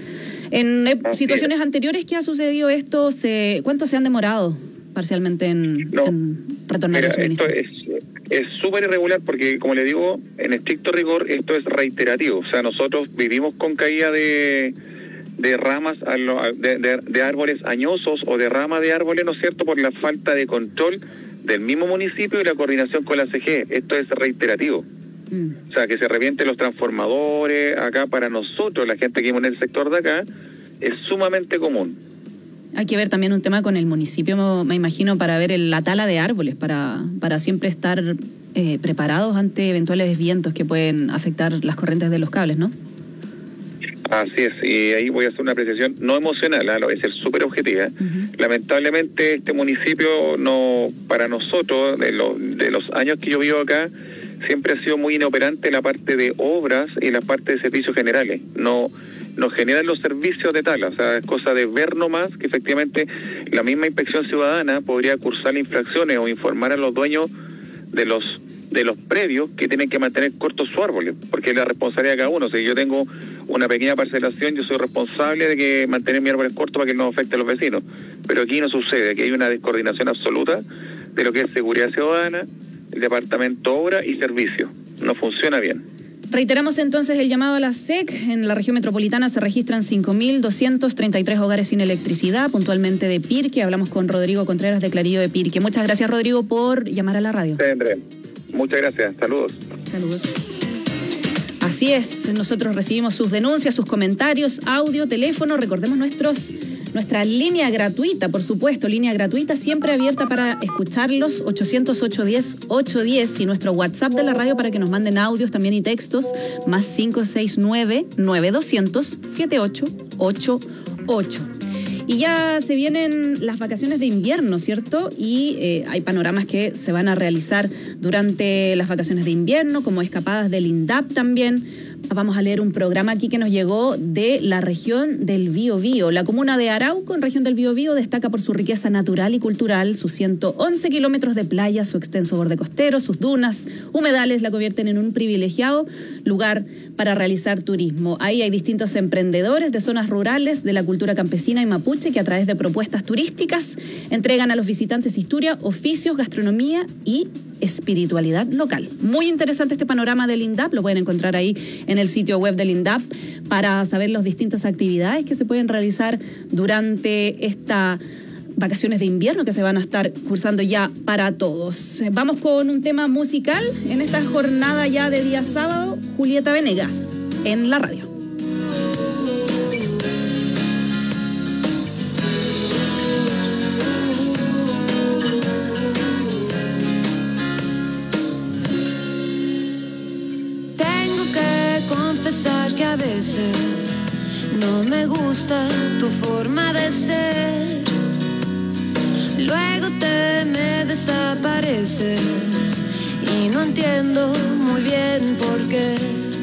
N: En eh, situaciones anteriores que ha sucedido esto, se, ¿cuánto se han demorado parcialmente en,
V: no,
N: en retornar
V: mira,
N: el suministro?
V: Esto es súper irregular porque, como le digo, en estricto rigor esto es reiterativo. O sea, nosotros vivimos con caída de, de ramas, a lo, de, de, de árboles añosos o de ramas de árboles, ¿no es cierto?, por la falta de control del mismo municipio y la coordinación con la C G E. Esto es reiterativo. Mm. O sea, que se revienten los transformadores acá para nosotros, la gente que vive en el sector de acá, es sumamente común.
N: Hay que ver también un tema con el municipio, me imagino, para ver el, la tala de árboles, para, para siempre estar eh, preparados ante eventuales vientos que pueden afectar las corrientes de los cables, ¿no?
V: Así es, y ahí voy a hacer una apreciación no emocional, ¿eh? Voy a ser súper objetiva. Uh-huh. Lamentablemente este municipio, no, para nosotros, de, lo, de los años que yo vivo acá, siempre ha sido muy inoperante la parte de obras y la parte de servicios generales. No nos generan los servicios de tala, o sea, es cosa de ver nomás que efectivamente la misma inspección ciudadana podría cursar infracciones o informar a los dueños de los de los predios que tienen que mantener cortos sus árboles, porque es la responsabilidad de cada uno. Si yo tengo una pequeña parcelación, yo soy responsable de que mantener mis árboles cortos para que no afecte a los vecinos, pero aquí no sucede, aquí hay una descoordinación absoluta de lo que es seguridad ciudadana, el departamento obra y servicio, no funciona bien.
N: Reiteramos entonces el llamado a la S E C. En la región metropolitana se registran cinco mil doscientos treinta y tres hogares sin electricidad, puntualmente de Pirque. Hablamos con Rodrigo Contreras de Clarillo de Pirque. Muchas gracias, Rodrigo, por llamar a la radio.
V: Sí, André. Muchas gracias. Saludos.
N: Saludos. Así es, nosotros recibimos sus denuncias, sus comentarios, audio, teléfono. Recordemos nuestros... Nuestra línea gratuita, por supuesto, línea gratuita siempre abierta para escucharlos, ochocientos, ochocientos diez, ochocientos diez, y nuestro WhatsApp de la radio para que nos manden audios también y textos, más cinco seis nueve, nueve dos cero cero, siete ocho ocho ocho. Y ya se vienen las vacaciones de invierno, ¿cierto? Y eh, hay panoramas que se van a realizar durante las vacaciones de invierno, como escapadas del INDAP también. Vamos a leer un programa aquí que nos llegó de la región del Biobío. La comuna de Arauco, en región del Biobío, destaca por su riqueza natural y cultural, sus ciento once kilómetros de playa, su extenso borde costero, sus dunas, humedales la convierten en un privilegiado lugar para realizar turismo. Ahí hay distintos emprendedores de zonas rurales, de la cultura campesina y mapuche, que a través de propuestas turísticas entregan a los visitantes historia, oficios, gastronomía y espiritualidad local. Muy interesante este panorama del INDAP, lo pueden encontrar ahí en el sitio web del INDAP para saber las distintas actividades que se pueden realizar durante estas vacaciones de invierno que se van a estar cursando ya para todos. Vamos con un tema musical en esta jornada ya de día sábado, Julieta Venegas en la radio.
T: Que a veces no me gusta tu forma de ser. Luego te me desapareces y no entiendo muy bien por qué.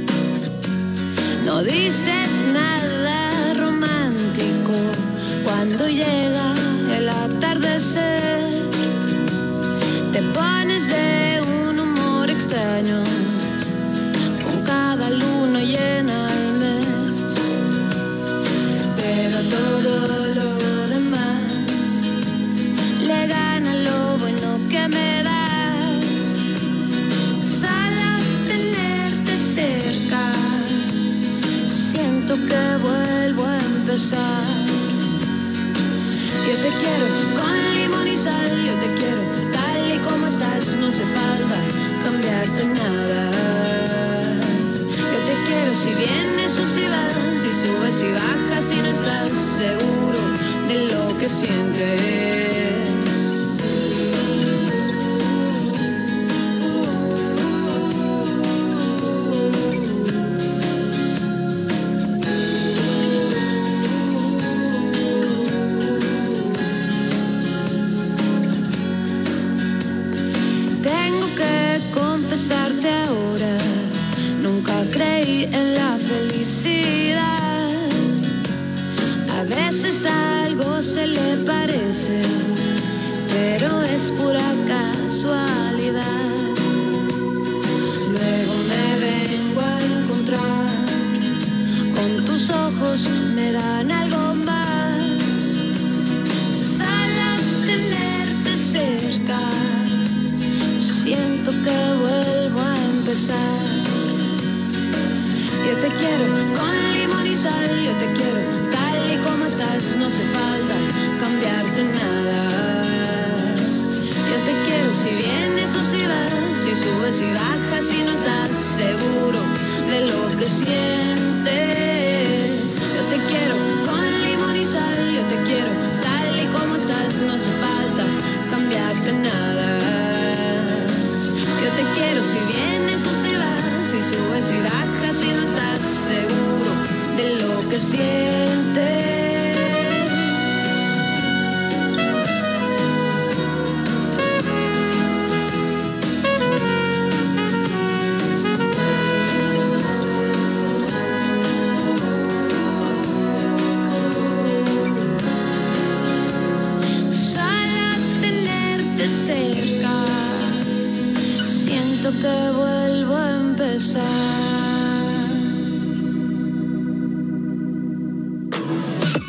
T: No dices nada romántico cuando llega el atardecer. Te pones de un humor extraño con cada luna llena al mes. Pero todo lo demás le gana lo bueno que me das. Solo tenerte cerca siento que vuelvo a empezar. Yo te quiero con limón y sal, yo te quiero tal y como estás, no hace falta cambiarte nada. Yo te quiero si vienes o si vas, si subes y bajas, si no estás seguro de lo que sientes. Confesarte ahora, nunca creí en la felicidad. A veces algo se le parece, pero es pura casualidad. Luego me vengo a encontrar con tus ojos, me dan algo más. Solo tenerte cerca siento que vuelvo a empezar. Yo te quiero con limón y sal, yo te quiero tal y como estás, no hace falta cambiarte nada. Yo te quiero si vienes o si vas, si subes y bajas, si no estás seguro de lo que sientes. Yo te quiero con limón y sal, yo te quiero tal y como estás, no hace falta cambiarte nada. Yo te quiero si vienes o si vas, si subes y bajas, si no estás seguro de lo que sientes.